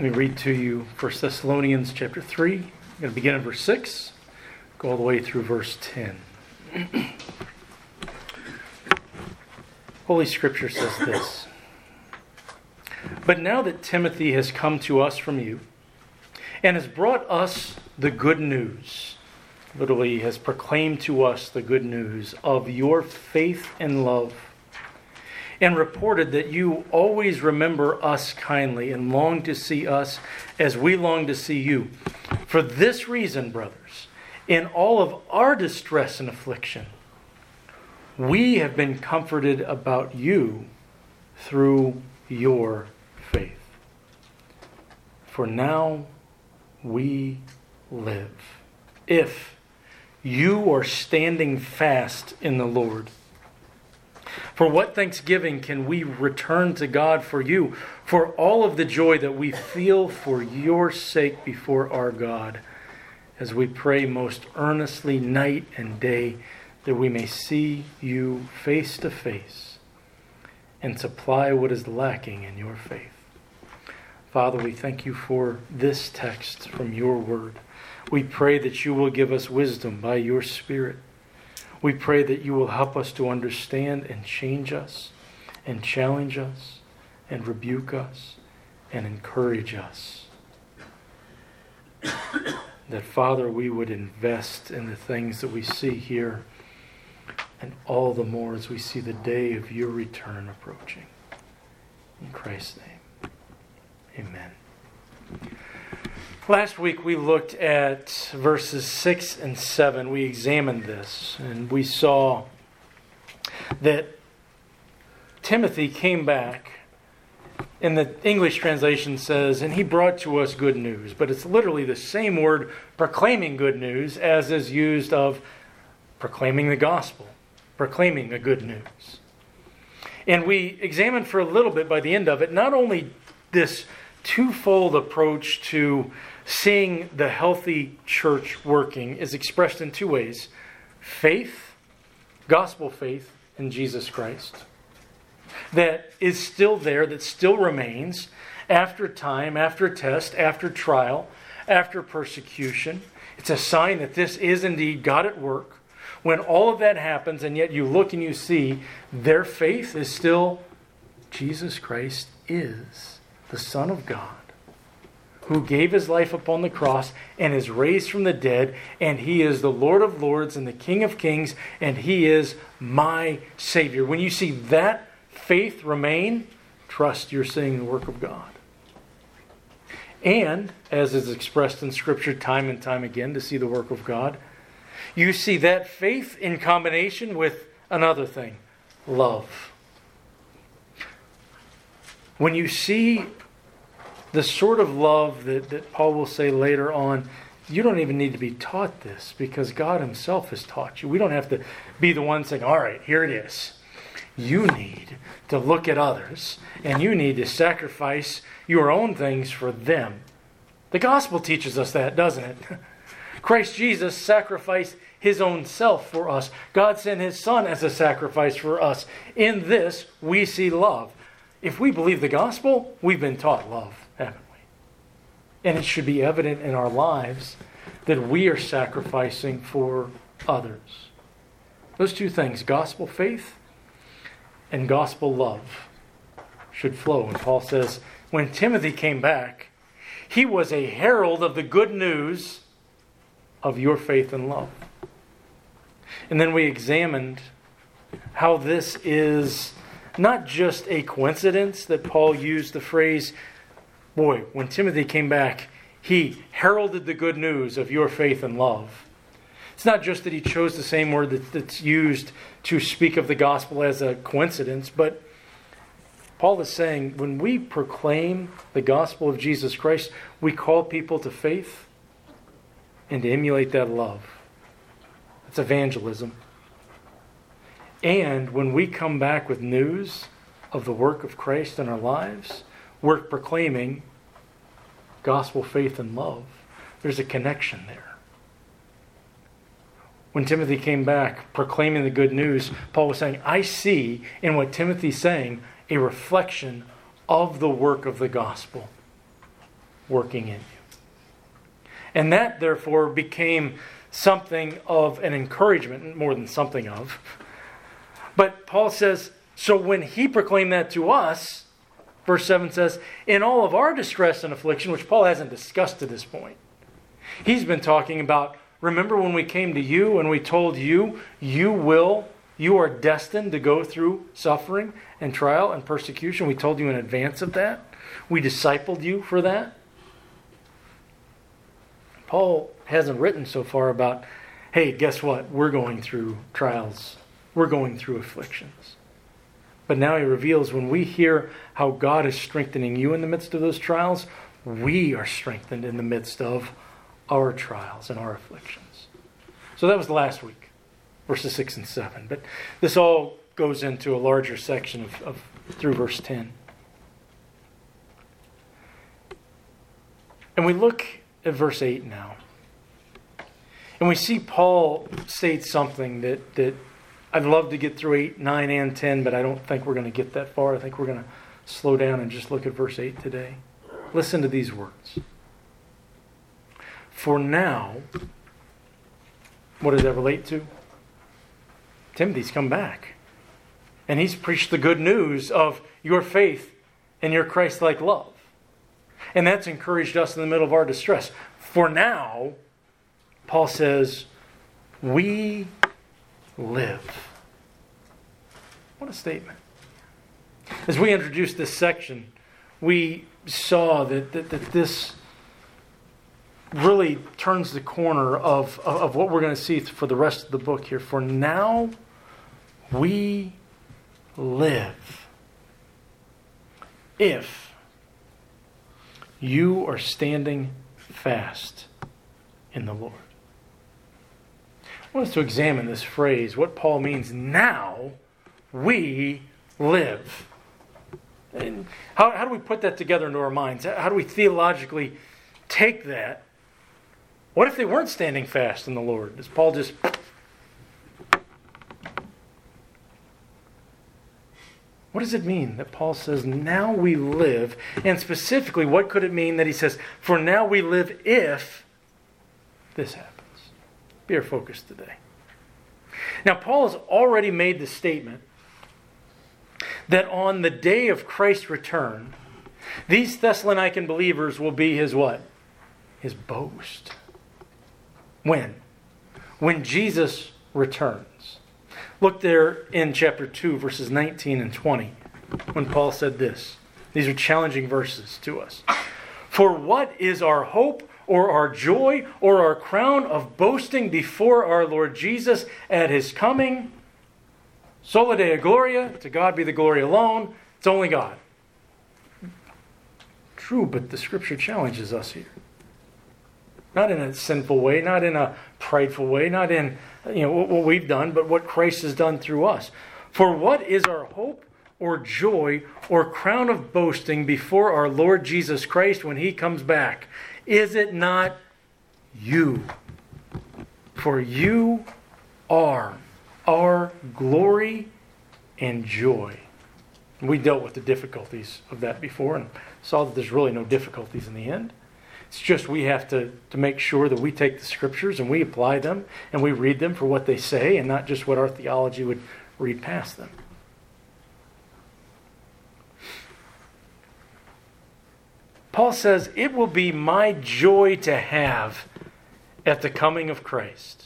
Let me read to you 1 Thessalonians chapter 3. I'm going to begin in verse 6, go all the way through verse 10. Holy Scripture says this: "But now that Timothy has come to us from you, and has brought us the good news," literally has proclaimed to us the good news of your faith and love, and reported that you always remember us kindly and long to see us as we long to see you. For this reason, brothers, in all of our distress and affliction, we have been comforted about you through your faith. For now we live, if you are standing fast in the Lord. For what thanksgiving can we return to God for you, for all of the joy that we feel for your sake before our God, as we pray most earnestly night and day that we may see you face to face and supply what is lacking in your faith. Father, we thank you for this text from your word. We pray that you will give us wisdom by your Spirit. We pray that you will help us to understand and change us and challenge us and rebuke us and encourage us. That, Father, we would invest in the things that we see here, and all the more as we see the day of your return approaching. In Christ's name, amen. Last week we looked at verses 6 and 7. We examined this, and we saw that Timothy came back, and the English translation says, and he brought to us good news. But it's literally the same word, proclaiming good news, as is used of proclaiming the gospel, proclaiming the good news. And we examined for a little bit by the end of it, not only this twofold approach to seeing the healthy church working is expressed in two ways: faith, gospel faith in Jesus Christ, that is still there, that still remains after time, after test, after trial, after persecution. It's a sign that this is indeed God at work. When all of that happens, and yet you look and you see their faith is still Jesus Christ is the Son of God, who gave his life upon the cross and is raised from the dead, and he is the Lord of lords and the King of kings, and he is my Savior. When you see that faith remain, trust you're seeing the work of God. And, as is expressed in Scripture time and time again, to see the work of God, you see that faith in combination with another thing: love. When you see the sort of love that Paul will say later on, you don't even need to be taught this, because God himself has taught you. We don't have to be the one saying, all right, here it is. You need to look at others, and you need to sacrifice your own things for them. The gospel teaches us that, doesn't it? Christ Jesus sacrificed his own self for us. God sent his Son as a sacrifice for us. In this, we see love. If we believe the gospel, we've been taught love, haven't we? And it should be evident in our lives that we are sacrificing for others. Those two things, gospel faith and gospel love, should flow. And Paul says, when Timothy came back, he was a herald of the good news of your faith and love. And then we examined how this is not just a coincidence that Paul used the phrase, boy, when Timothy came back, he heralded the good news of your faith and love. It's not just that he chose the same word that's used to speak of the gospel as a coincidence, but Paul is saying when we proclaim the gospel of Jesus Christ, we call people to faith and to emulate that love. That's evangelism. And when we come back with news of the work of Christ in our lives, we're proclaiming gospel faith and love. There's a connection there. When Timothy came back proclaiming the good news, Paul was saying, I see in what Timothy's saying a reflection of the work of the gospel. working in you. And that, therefore, became something of an encouragement, more than something of. But Paul says, so when he proclaimed that to us, verse 7 says, in all of our distress and affliction, which Paul hasn't discussed to this point, he's been talking about, remember when we came to you and we told you, you are destined to go through suffering and trial and persecution. We told you in advance of that. We discipled you for that. Paul hasn't written so far about, hey, guess what? We're going through trials. We're going through afflictions. But now he reveals when we hear how God is strengthening you in the midst of those trials, we are strengthened in the midst of our trials and our afflictions. So that was last week, verses 6 and 7. But this all goes into a larger section of through verse 10. And we look at verse 8 now. And we see Paul state something that I'd love to get through 8, 9, and 10, but I don't think we're going to get that far. I think we're going to slow down and just look at verse 8 today. Listen to these words. For now, what does that relate to? Timothy's come back. And he's preached the good news of your faith and your Christ-like love. And that's encouraged us in the middle of our distress. For now, Paul says, we live. What a statement. As we introduced this section, we saw that this really turns the corner of what we're going to see for the rest of the book here. For now, we live. If you are standing fast in the Lord. I want us to examine this phrase, what Paul means, now we live. And how do we put that together into our minds? How do we theologically take that? What if they weren't standing fast in the Lord? Does Paul just... What does it mean that Paul says, now we live? And specifically, what could it mean that he says, for now we live if this happens? Be our focus today. Now, Paul has already made the statement that on the day of Christ's return, these Thessalonican believers will be his what? His boast. When? When Jesus returns. Look there in chapter 2, verses 19 and 20, when Paul said this. These are challenging verses to us. For what is our hope or our joy or our crown of boasting before our Lord Jesus at his coming? Sola Deo Gloria, to God be the glory alone. It's only God. True, but the Scripture challenges us here. Not in a sinful way, not in a prideful way, not in what we've done, but what Christ has done through us. For what is our hope or joy or crown of boasting before our Lord Jesus Christ when he comes back? Is it not you? For you are our glory and joy. We dealt with the difficulties of that before and saw that there's really no difficulties in the end. It's just we have to make sure that we take the Scriptures and we apply them and we read them for what they say and not just what our theology would read past them. Paul says, it will be my joy to have at the coming of Christ.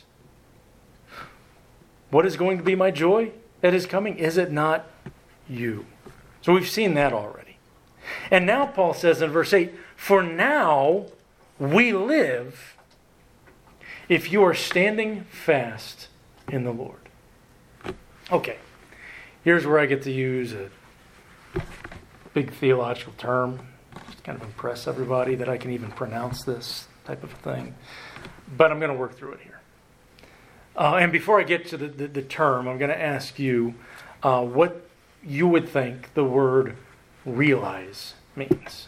What is going to be my joy at his coming? Is it not you? So we've seen that already. And now Paul says in verse 8, for now we live if you are standing fast in the Lord. Okay, here's where I get to use a big theological term. Just kind of impress everybody that I can even pronounce this type of thing. But I'm going to work through it here. And before I get to the term, I'm going to ask you what you would think the word realize means.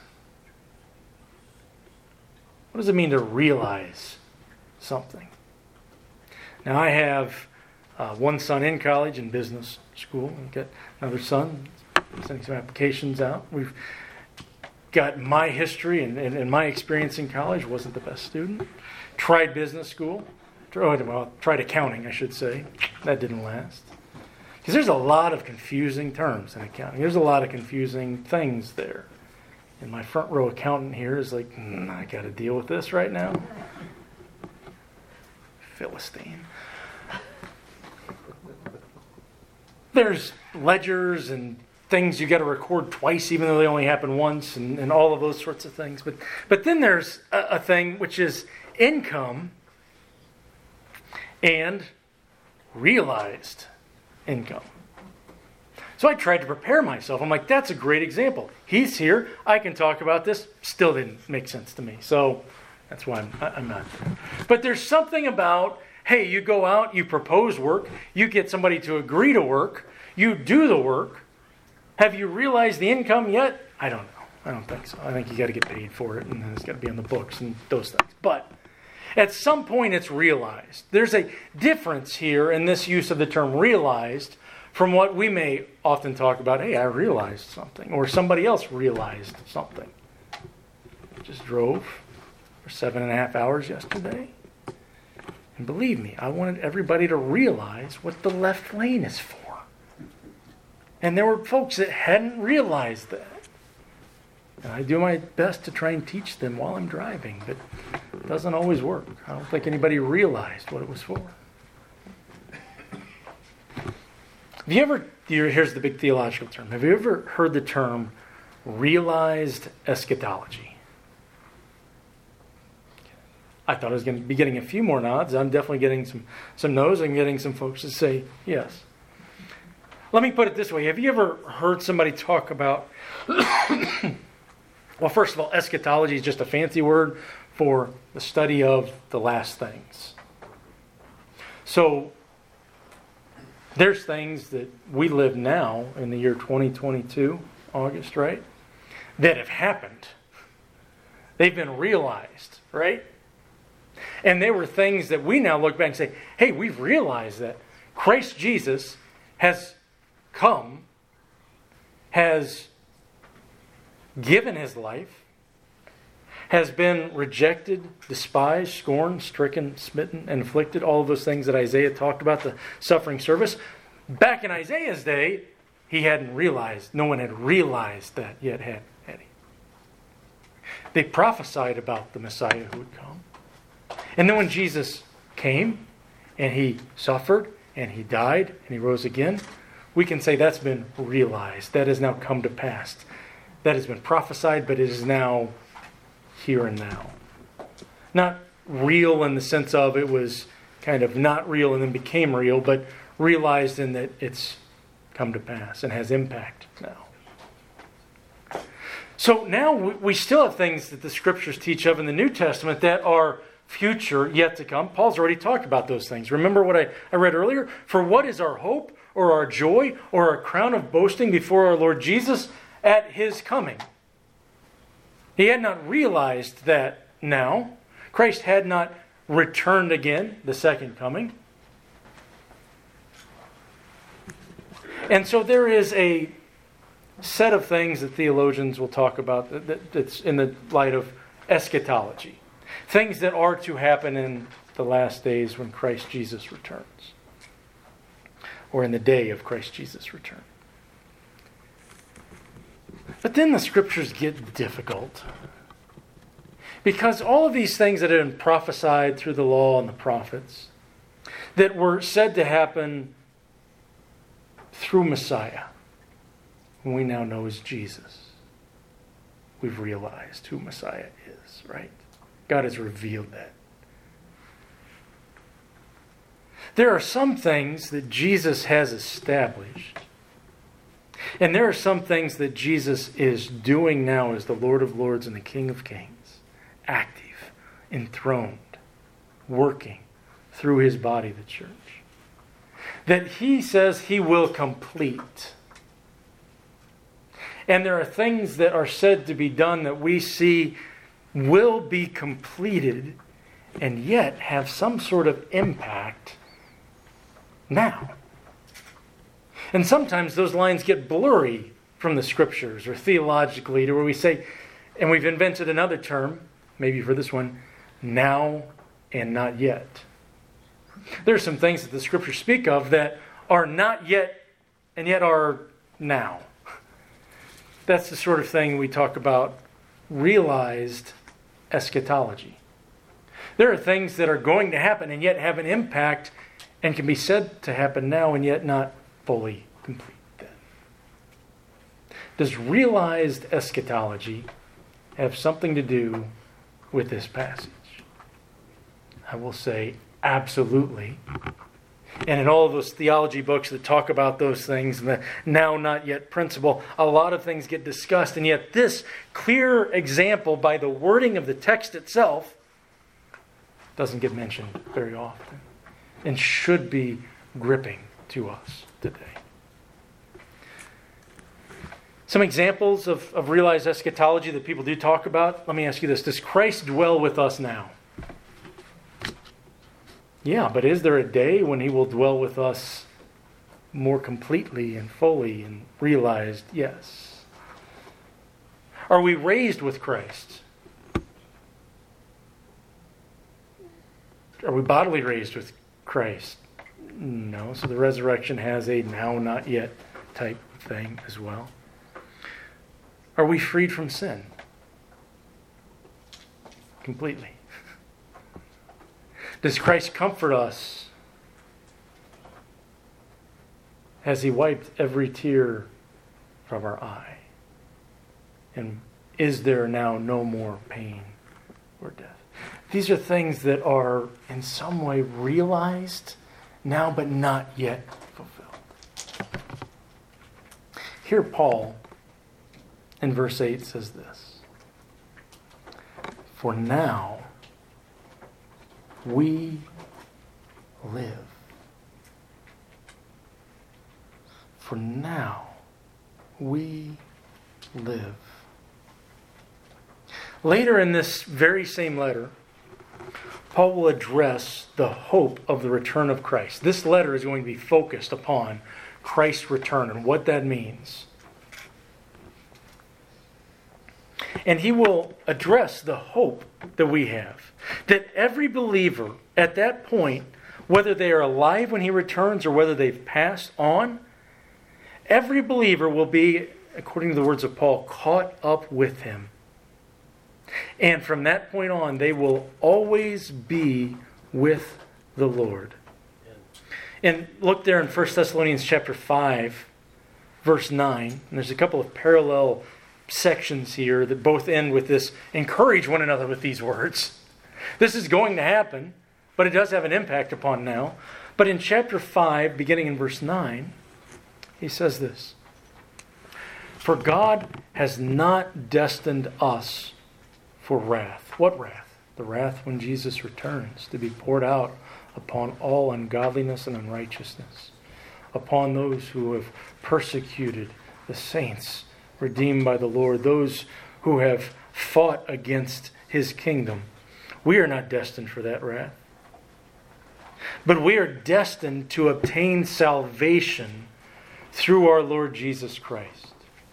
What does it mean to realize something? Now, I have one son in college in business school. I've got another son sending some applications out. We've got my history and my experience in college. Wasn't the best student. Tried business school. Tried accounting, I should say. That didn't last. Because there's a lot of confusing terms in accounting. There's a lot of confusing things there. And my front row accountant here is like, I got to deal with this right now. Philistine. There's ledgers and things you got to record twice, even though they only happen once, and all of those sorts of things. But then there's a thing which is income and realized income. So I tried to prepare myself. I'm like, that's a great example. He's here. I can talk about this. Still didn't make sense to me. So that's why I'm not there. But there's something about, hey, you go out, you propose work, you get somebody to agree to work, you do the work. Have you realized the income yet? I don't know. I don't think so. I think you got to get paid for it, and then it's got to be on the books and those things. But at some point it's realized. There's a difference here in this use of the term realized from what we may often talk about, hey, I realized something, or somebody else realized something. Just drove for 7.5 hours yesterday. And believe me, I wanted everybody to realize what the left lane is for. And there were folks that hadn't realized that. And I do my best to try and teach them while I'm driving, but it doesn't always work. I don't think anybody realized what it was for. Have you ever, here's the big theological term, have you ever heard the term realized eschatology? I thought I was going to be getting a few more nods. I'm definitely getting some no's. I'm getting some folks to say yes. Let me put it this way. Have you ever heard somebody talk about, well, first of all, eschatology is just a fancy word for the study of the last things. So there's things that we live now in the year 2022, August, right, that have happened. They've been realized, right? And they were things that we now look back and say, hey, we've realized that Christ Jesus has come, has given his life, has been rejected, despised, scorned, stricken, smitten, and afflicted. All of those things that Isaiah talked about, the suffering service. Back in Isaiah's day, he hadn't realized, no one had realized that yet, had he? They prophesied about the Messiah who would come. And then when Jesus came, and he suffered, and he died, and he rose again, we can say that's been realized. That has now come to pass. That has been prophesied, but it is now here and now. Not real in the sense of it was kind of not real and then became real, but realized in that it's come to pass and has impact now. So now we still have things that the Scriptures teach of in the New Testament that are future, yet to come. Paul's already talked about those things. Remember what I read earlier? For what is our hope or our joy or our crown of boasting before our Lord Jesus at his coming? He had not realized that now. Christ had not returned again, the second coming. And so there is a set of things that theologians will talk about that's in the light of eschatology. Things that are to happen in the last days when Christ Jesus returns. Or in the day of Christ Jesus' return. But then the Scriptures get difficult. Because all of these things that have been prophesied through the law and the prophets, that were said to happen through Messiah, whom we now know as Jesus. We've realized who Messiah is, right? God has revealed that. There are some things that Jesus has established. And there are some things that Jesus is doing now as the Lord of Lords and the King of Kings. Active, enthroned, working through his body, the church. That he says he will complete. And there are things that are said to be done that we see will be completed and yet have some sort of impact now. And sometimes those lines get blurry from the Scriptures or theologically to where we say, And we've invented another term, maybe for this one, now and not yet. There are some things that the Scriptures speak of that are not yet and yet are now. That's the sort of thing we talk about realized eschatology. There are things that are going to happen and yet have an impact and can be said to happen now and yet not fully complete then. Does realized eschatology have something to do with this passage? I will say absolutely. And in all of those theology books that talk about those things, and the now not yet principle, a lot of things get discussed. And yet this clear example by the wording of the text itself doesn't get mentioned very often and should be gripping to us today. Some examples of realized eschatology that people do talk about. Let me ask you this. Does Christ dwell with us now? Yeah, but is there a day when He will dwell with us more completely and fully and realized? Yes. Are we raised with Christ? Are we bodily raised with Christ? No. So the resurrection has a now, not yet type thing as well. Are we freed from sin? Completely. Does Christ comfort us? Has He wiped every tear from our eye? And is there now no more pain or death? These are things that are in some way realized now but not yet fulfilled. Here Paul in verse 8 says this: "For now we live." For now we live. Later in this very same letter, Paul will address the hope of the return of Christ. This letter is going to be focused upon Christ's return and what that means. And he will address the hope that we have. That every believer at that point, whether they are alive when He returns or whether they've passed on, every believer will be, according to the words of Paul, caught up with Him. And from that point on, they will always be with the Lord. And look there in 1 Thessalonians chapter 5, verse 9. And there's a couple of parallel sections here that both end with this: encourage one another with these words. This is going to happen, but it does have an impact upon now. But in chapter 5, beginning in verse 9, he says this: "For God has not destined us for wrath." What wrath? The wrath when Jesus returns, to be poured out upon all ungodliness and unrighteousness, upon those who have persecuted the saints redeemed by the Lord, those who have fought against His kingdom. We are not destined for that wrath. But we are destined to obtain salvation through our Lord Jesus Christ.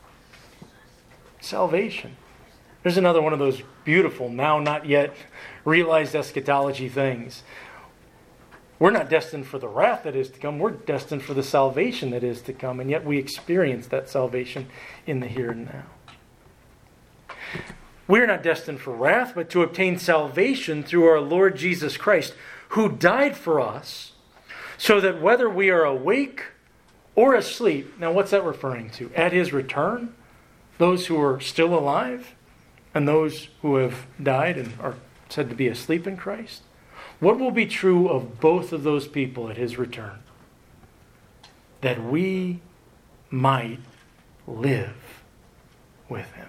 Salvation. There's another one of those beautiful, now not yet realized eschatology things. We're not destined for the wrath that is to come. We're destined for the salvation that is to come. And yet we experience that salvation in the here and now. We're not destined for wrath, but to obtain salvation through our Lord Jesus Christ, who died for us, so that whether we are awake or asleep. Now what's that referring to? At His return? Those who are still alive and those who have died and are said to be asleep in Christ? What will be true of both of those people at His return? That we might live with Him.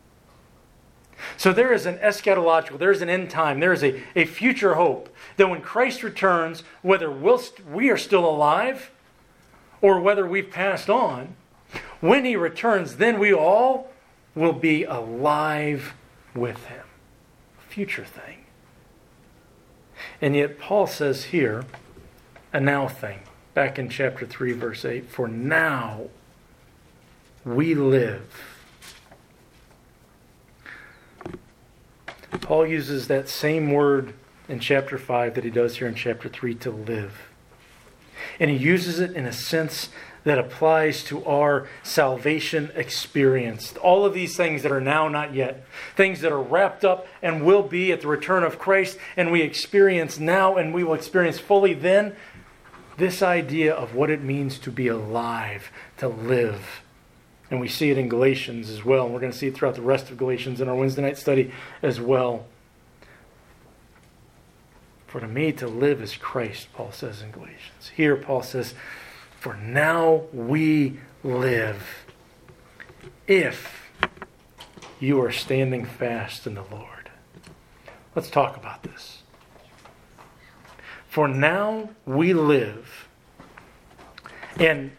So there is an eschatological, there is an end time, there is a future hope that when Christ returns, whether we are still alive or whether we've passed on, when He returns, then we all will be alive with Him. Future thing. And yet Paul says here, a now thing, back in chapter 3, verse 8, "For now we live." Paul uses that same word in chapter 5 that he does here in chapter 3, to live. And he uses it in a sense that applies to our salvation experience. All of these things that are now, not yet. Things that are wrapped up and will be at the return of Christ, and we experience now and we will experience fully then. This idea of what it means to be alive, to live. And we see it in Galatians as well. And we're going to see it throughout the rest of Galatians in our Wednesday night study as well. For to me, to live is Christ, Paul says in Galatians. Here, Paul says, for now we live if you are standing fast in the Lord. Let's talk about this. For now we live. And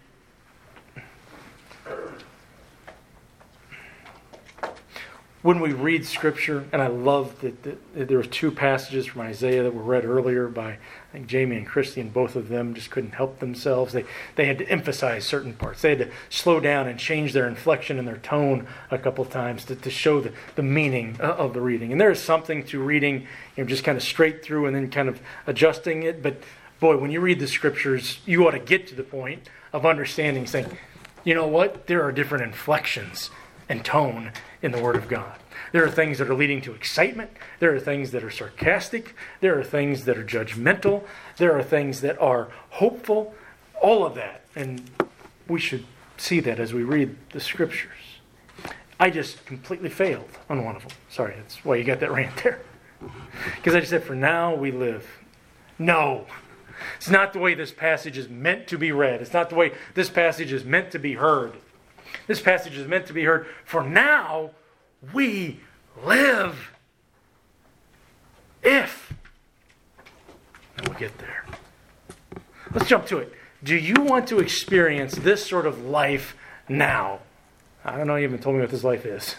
when we read Scripture, and I love that there were two passages from Isaiah that were read earlier by, I think, Jamie and Christy, and both of them just couldn't help themselves. They had to emphasize certain parts. They had to slow down and change their inflection and their tone a couple times to show the meaning of the reading. And there is something to reading, just kind of straight through and then kind of adjusting it. But boy, when you read the Scriptures, you ought to get to the point of understanding, saying, you know what? There are different inflections and tone in the Word of God. There are things that are leading to excitement. There are things that are sarcastic. There are things that are judgmental. There are things that are hopeful. All of that. And we should see that as we read the Scriptures. I just completely failed on one of them. Sorry, that's why you got that rant there. Because I just said, for now we live. No. It's not the way this passage is meant to be read. It's not the way this passage is meant to be heard. This passage is meant to be heard. For now, we live. If. And we'll get there. Let's jump to it. Do you want to experience this sort of life now? I don't know, you haven't told me what this life is.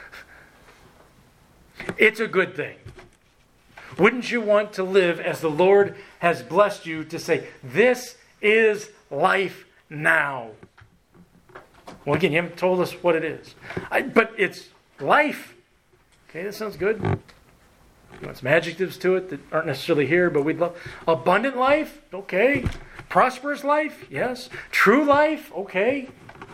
It's a good thing. Wouldn't you want to live as the Lord has blessed you, to say, this is life now? Well, again, you haven't told us what it is. But it's life. Okay, that sounds good. You want some adjectives to it that aren't necessarily here, but we'd love. Abundant life? Okay. Prosperous life? Yes. True life? Okay.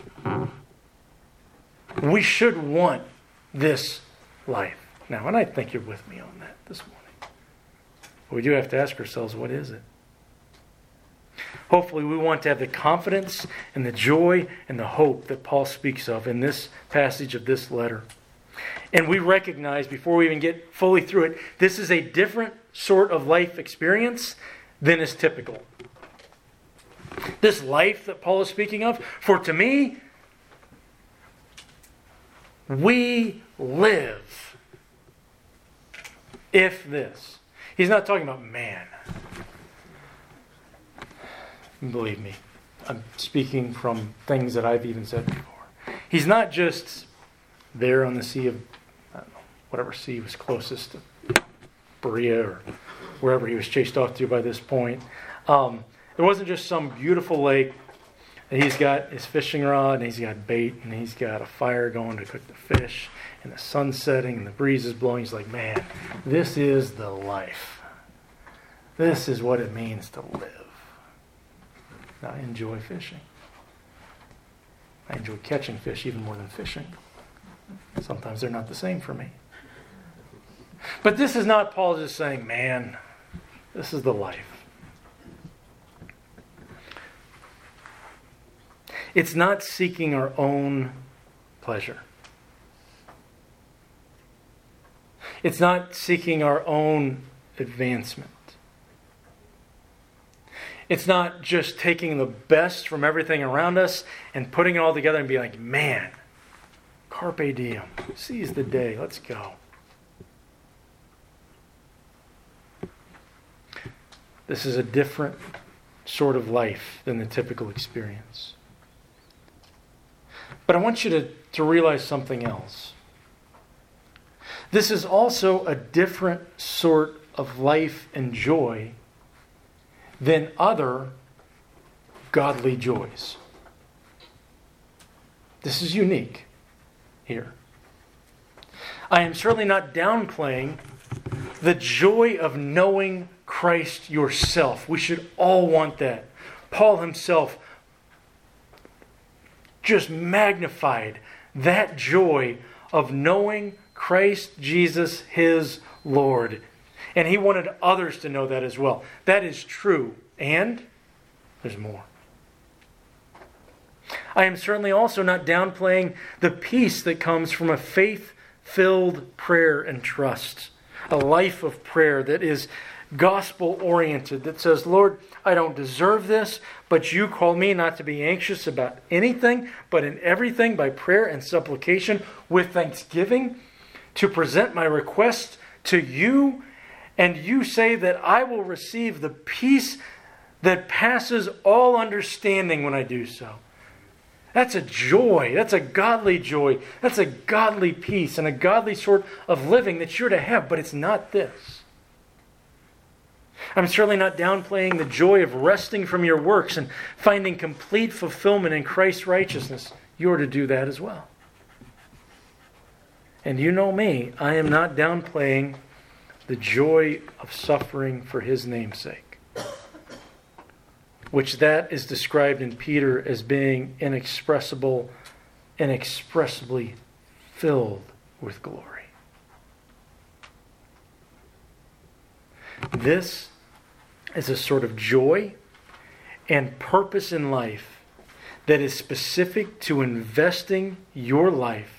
We should want this life. Now, and I think you're with me on that this morning. But we do have to ask ourselves, what is it? Hopefully we want to have the confidence and the joy and the hope that Paul speaks of in this passage of this letter. And we recognize, before we even get fully through it, this is a different sort of life experience than is typical. This life that Paul is speaking of, for to me, we live if this. He's not talking about man. Believe me, I'm speaking from things that I've even said before. He's not just there on the sea of, I don't know, whatever sea was closest to Berea or wherever he was chased off to by this point. It wasn't just some beautiful lake. He's got his fishing rod and he's got bait and he's got a fire going to cook the fish and the sun's setting and the breeze is blowing. He's like, man, this is the life. This is what it means to live. I enjoy fishing. I enjoy catching fish even more than fishing. Sometimes they're not the same for me. But this is not Paul just saying, man, this is the life. It's not seeking our own pleasure. It's not seeking our own advancement. It's not just taking the best from everything around us and putting it all together and being like, man, carpe diem, seize the day, let's go. This is a different sort of life than the typical experience. But I want you to realize something else. This is also a different sort of life and joy than other godly joys. This is unique here. I am certainly not downplaying The joy of knowing Christ yourself. We should all want that. Paul himself just magnified that joy of knowing Christ Jesus, his Lord. And he wanted others to know that as well. That is true. And there's more. I am certainly also not downplaying the peace that comes from a faith-filled prayer and trust. A life of prayer that is gospel-oriented, that says, Lord, I don't deserve this, but you call me not to be anxious about anything, but in everything by prayer and supplication with thanksgiving, to present my requests to you, and you say that I will receive the peace that passes all understanding when I do so. That's a joy. That's a godly joy. That's a godly peace and a godly sort of living that you're to have, but it's not this. I'm certainly not downplaying the joy of resting from your works and finding complete fulfillment in Christ's righteousness. You're to do that as well. And you know me, I am not downplaying the joy of suffering for his name's sake, which that is described in Peter as being inexpressible, inexpressibly filled with glory. This is a sort of joy and purpose in life that is specific to investing your life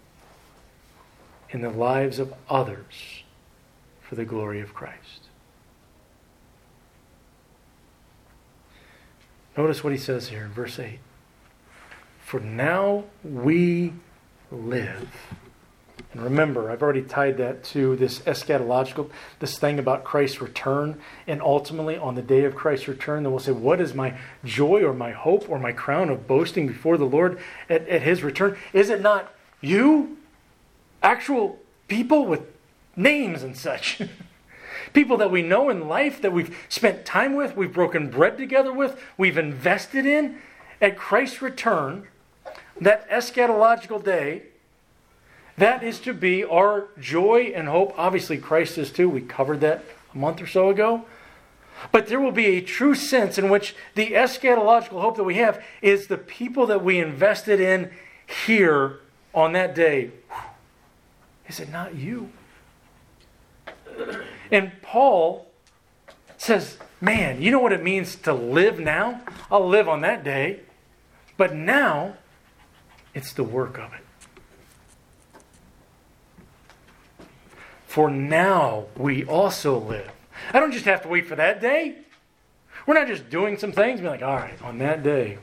in the lives of others for the glory of Christ. Notice what he says here in verse 8. For now we live. And remember, I've already tied that to this eschatological, this thing about Christ's return. And ultimately, on the day of Christ's return, then we'll say, what is my joy or my hope or my crown of boasting before the Lord at his return? Is it not you? Actual people with names and such. People that we know in life, that we've spent time with, we've broken bread together with, we've invested in. At Christ's return, that eschatological day, that is to be our joy and hope. Obviously, Christ is too. We covered that a month or so ago. But there will be a true sense in which the eschatological hope that we have is the people that we invested in here on that day. Is it not you? And Paul says, man, you know what it means to live now? I'll live on that day. But now, it's the work of it. For now, we also live. I don't just have to wait for that day. We're not just doing some things and be like, all right, on that day,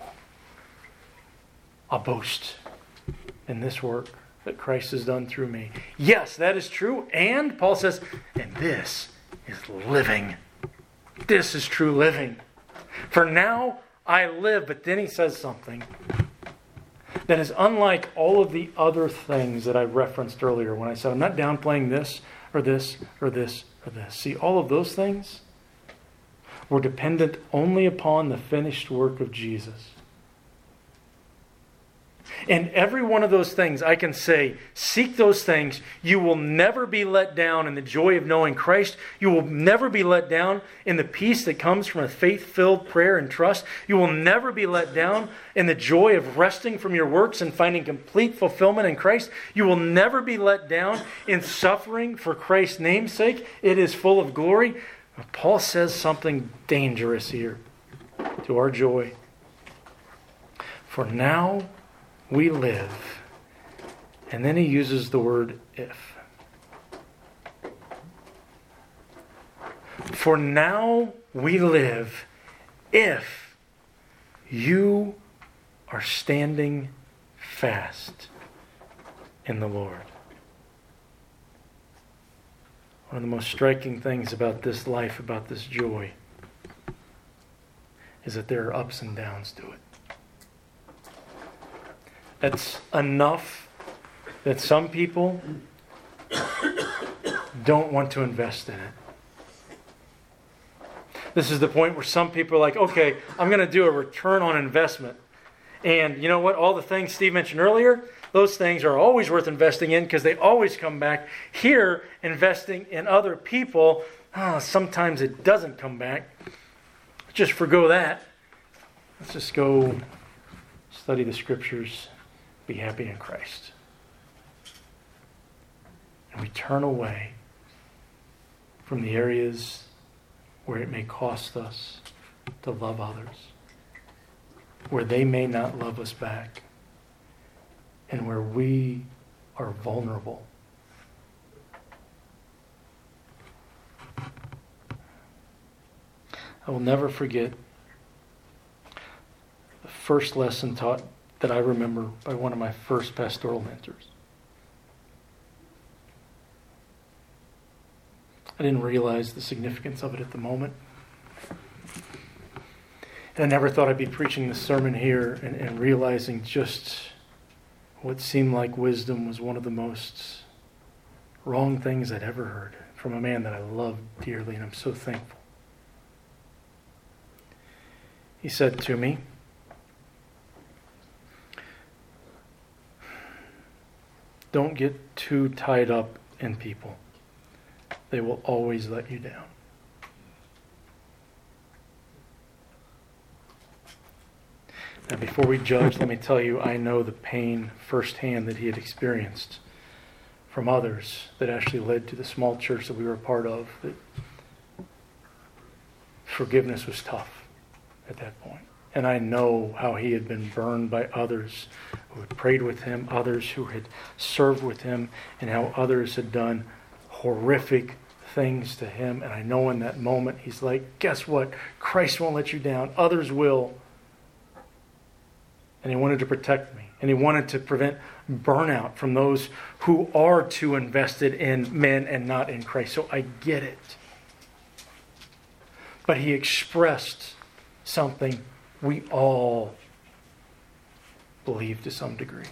I'll boast in this work that Christ has done through me. Yes, that is true. And Paul says, and this is living. This is true living. For now, I live. But then he says something that is unlike all of the other things that I referenced earlier when I said, I'm not downplaying this or this or this or this. See, all of those things were dependent only upon the finished work of Jesus. And every one of those things, I can say, seek those things. You will never be let down in the joy of knowing Christ. You will never be let down in the peace that comes from a faith-filled prayer and trust. You will never be let down in the joy of resting from your works and finding complete fulfillment in Christ. You will never be let down in suffering for Christ's name's sake. It is full of glory. But Paul says something dangerous here to our joy. For now we live. And then he uses the word if. For now we live if you are standing fast in the Lord. One of the most striking things about this life, about this joy, is that there are ups and downs to it. That's enough that some people don't want to invest in it. This is the point where some people are like, okay, I'm going to do a return on investment. And you know what? All the things Steve mentioned earlier, those things are always worth investing in because they always come back. Here, investing in other people, sometimes it doesn't come back. Just forgo that. Let's just go study the Scriptures, be happy in Christ. And we turn away from the areas where it may cost us to love others, where they may not love us back, and where we are vulnerable. I will never forget the first lesson taught that I remember by one of my first pastoral mentors. I didn't realize the significance of it at the moment. And I never thought I'd be preaching this sermon here and realizing just what seemed like wisdom was one of the most wrong things I'd ever heard from a man that I loved dearly, and I'm so thankful. He said to me, "Don't get too tied up in people. They will always let you down." Now, before we judge, let me tell you, I know the pain firsthand that he had experienced from others that actually led to the small church that we were a part of. That forgiveness was tough at that point. And I know how he had been burned by others who had prayed with him, others who had served with him, and how others had done horrific things to him. And I know in that moment, he's like, guess what? Christ won't let you down. Others will. And he wanted to protect me. And he wanted to prevent burnout from those who are too invested in men and not in Christ. So I get it. But he expressed something we all believe to some degree.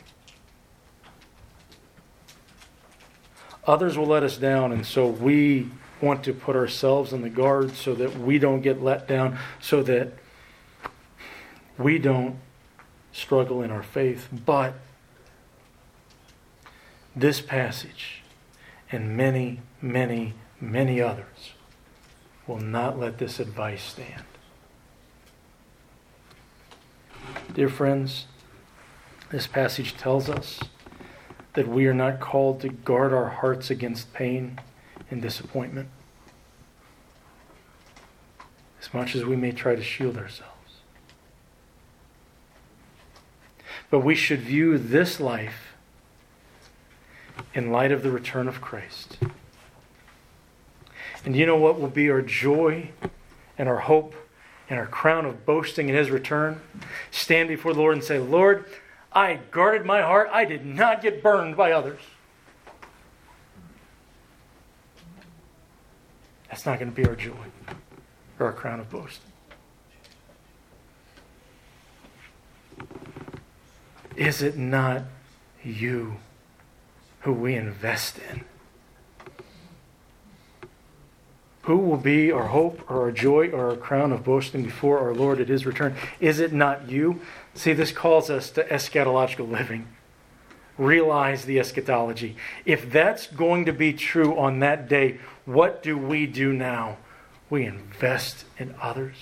Others will let us down, and so we want to put ourselves on the guard so that we don't get let down, so that we don't struggle in our faith. But this passage and many, many, many others will not let this advice stand. Dear friends, this passage tells us that we are not called to guard our hearts against pain and disappointment, as much as we may try to shield ourselves. But we should view this life in light of the return of Christ. And you know what will be our joy and our hope and our crown of boasting in His return? Stand before the Lord and say, Lord, I guarded my heart. I did not get burned by others. That's not going to be our joy or our crown of boasting. Is it not you who we invest in? Who will be our hope or our joy or our crown of boasting before our Lord at His return? Is it not you? See, this calls us to eschatological living. Realize the eschatology. If that's going to be true on that day, what do we do now? We invest in others.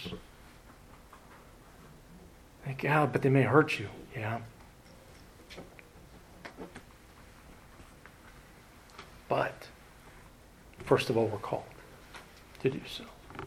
Think, yeah, but they may hurt you. Yeah. But, first of all, we're called to do so.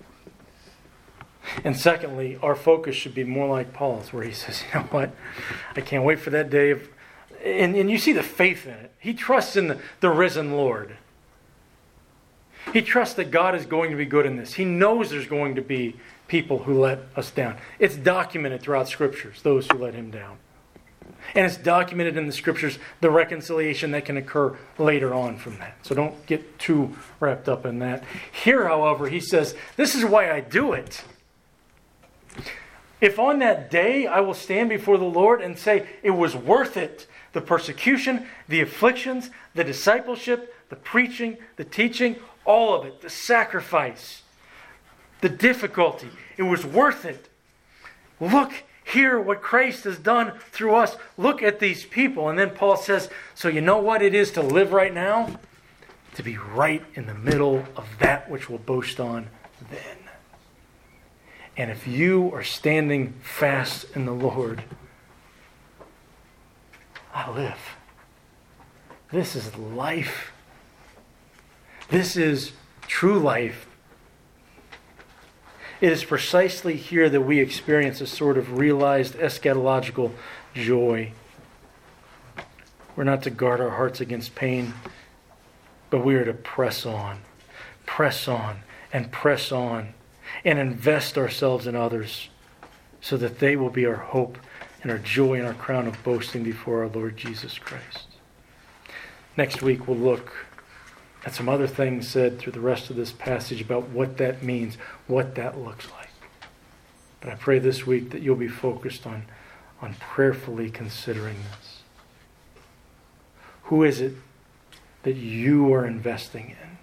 And secondly, our focus should be more like Paul's, where he says, you know what? I can't wait for that day. And you see the faith in it. He trusts in the risen Lord. He trusts that God is going to be good in this. He knows there's going to be people who let us down. It's documented throughout Scriptures, those who let Him down. And it's documented in the Scriptures, the reconciliation that can occur later on from that. So don't get too wrapped up in that. Here, however, he says, this is why I do it. If on that day I will stand before the Lord and say, it was worth it. The persecution, the afflictions, the discipleship, the preaching, the teaching, all of it, the sacrifice, the difficulty. It was worth it. Look Hear what Christ has done through us. Look at these people. And then Paul says, so you know what it is to live right now? To be right in the middle of that which we'll boast on then. And if you are standing fast in the Lord, I live. This is life. This is true life. It is precisely here that we experience a sort of realized eschatological joy. We're not to guard our hearts against pain, but we are to press on, and press on, and invest ourselves in others so that they will be our hope and our joy and our crown of boasting before our Lord Jesus Christ. Next week we'll look at some other things said through the rest of this passage about what that means, what that looks like. But I pray this week that you'll be focused on prayerfully considering this. Who is it that you are investing in?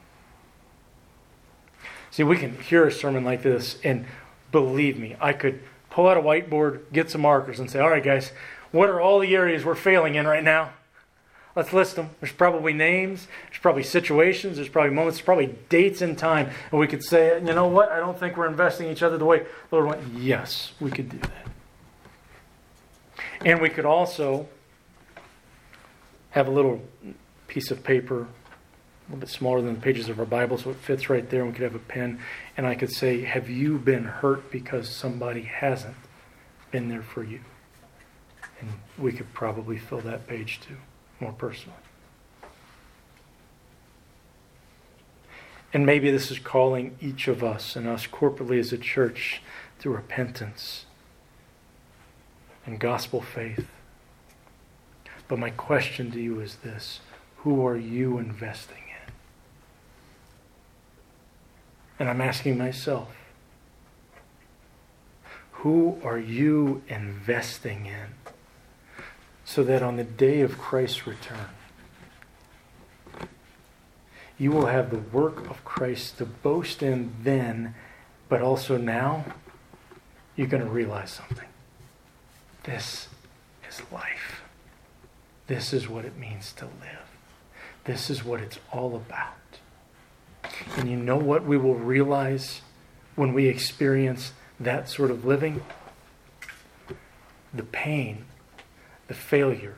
See, we can hear a sermon like this, and believe me, I could pull out a whiteboard, get some markers, and say, all right, guys, what are all the areas we're failing in right now? Let's list them. There's probably names, there's probably situations, there's probably moments, there's probably dates in time. And we could say, you know what, I don't think we're investing each other the way the Lord went. Yes, we could do that. And we could also have a little piece of paper, a little bit smaller than the pages of our Bible, so it fits right there, and we could have a pen. And I could say, have you been hurt because somebody hasn't been there for you? And we could probably fill that page too, more personally. And maybe this is calling each of us and us corporately as a church to repentance and gospel faith. But my question to you is this: who are you investing in? And I'm asking myself, who are you investing in so that on the day of Christ's return, you will have the work of Christ to boast in then, but also now, you're going to realize something. This is life. This is what it means to live. This is what it's all about. And you know what we will realize when we experience that sort of living? The pain, the failure,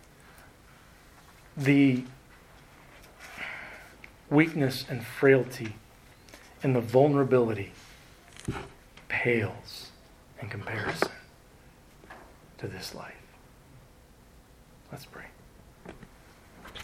the weakness and frailty, and the vulnerability pales in comparison to this life. Let's pray.